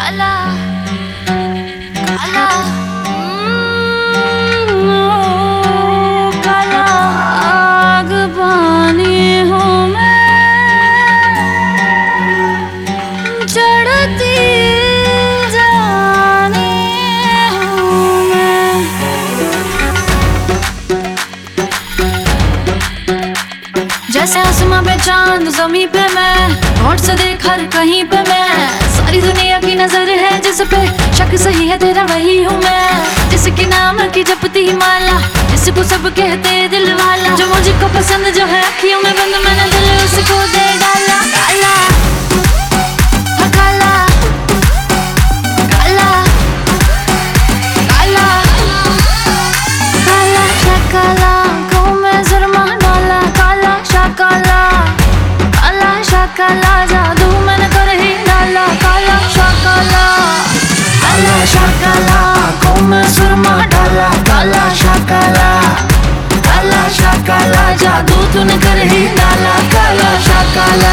काला काला काला आग पानी हूँ मैं, चढ़ती जानी हूँ मैं। जैसे आसमां पे चांद ज़मीं पे मैं, होठ से देख हर कहीं पे मैं, सारी दुनिया की नजर है जिस पे, शक सही है तेरा वही हूँ मैं। जिसके नाम की जपती ही माला, जिसको सब कहते दिल वाला, जो मुझको पसंद जो है अखियों में बंद, मैंने दिल उसको दे डाला। काला काला काला काला काला शकला को मैं जुर्मा डाला। काला शकला काला शकला जादू मैंने कर ही डाला। काला शकला काला शकला को मैं जुर्मा डाला। काला शकला काला शकला जादू तूने कर ही डाला। काला शकला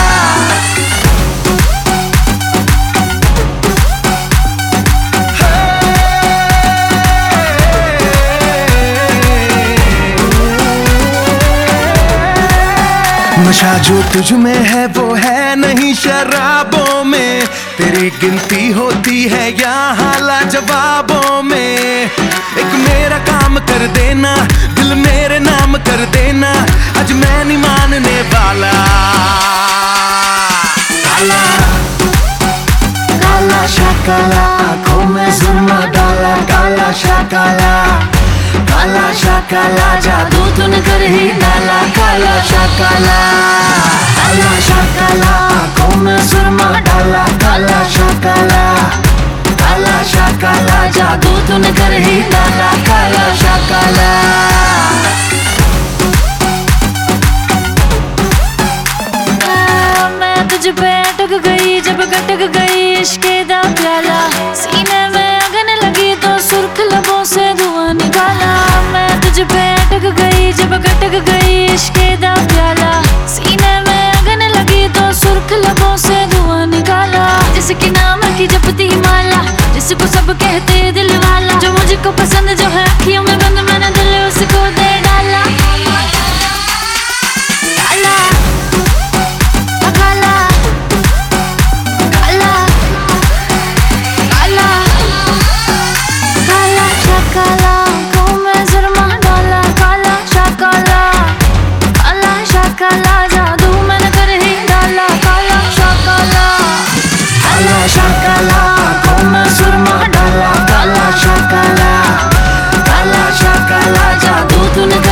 नशा जो तुझ में है वो है नहीं शराबों में, तेरी गिनती होती है यहाँ लाजवाबों में। एक मेरा काम कर देना, दिल मेरे नाम कर देना, आज मैं नहीं मानने वाला। काला काला शकला को मैं जुर्मा डाला। काला शकला काला शकला जादू तूने कर ही डाला। काला शकला काला शकला को मैं जुर्मा डाला। काला शकला काला शकला जादू तूने कर ही डाला। काला शकला मैं तुझ पे अटक गई जब गटक गई इश्क़ दा प्याला। सीने में अगन लगी तो सुर्ख लबों से धुआं निकाला। मैं तुझ पे अटक गई जब गटक गई इश्क़ दा प्याला। सीने में अगन लगी तो सुर्ख लबों से धुआं निकाला। जिसके नाम की जपती माला, जिसको सब कहते दिल वाला, जो मुझको पसंद जो है अखियों में बंद, मैंने दिल उसको दे डाला। काला काला काला काला शकला को मैं जुर्मा डाला। काला शकला काला शकला जादू मैंने कर ही डाला। काला शकला काला शकला को मैं जुर्मा डाला। काला शकला काला शकला जादू तूने